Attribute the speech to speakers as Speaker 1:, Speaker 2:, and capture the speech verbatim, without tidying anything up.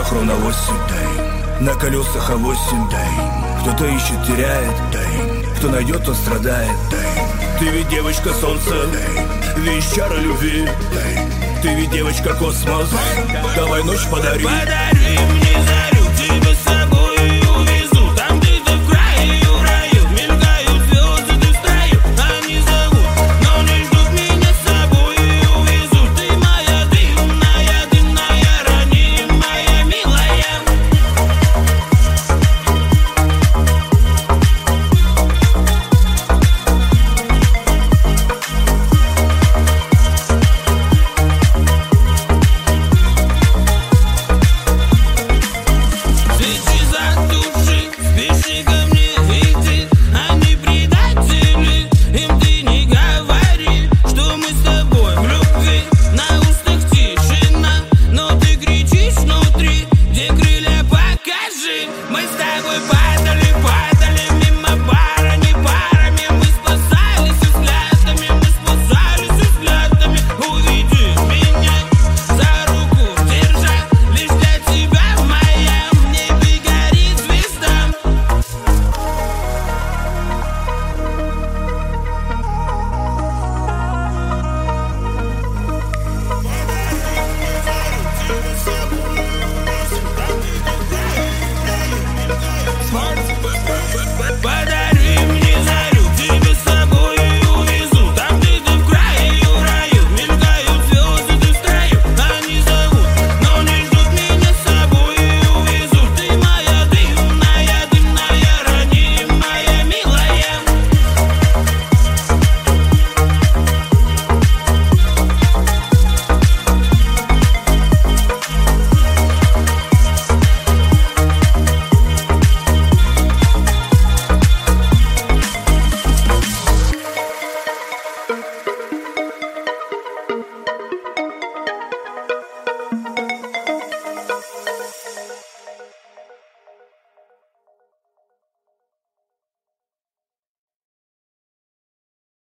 Speaker 1: хрона восемь, дай. На колесах а восемь, дай. Кто-то ищет, теряет, дай. Кто найдет, тот страдает, дай. Ты ведь девочка солнца, дай. Вещара любви, дай. Ты ведь девочка космос, давай ночь подари.
Speaker 2: Подари мне зарю.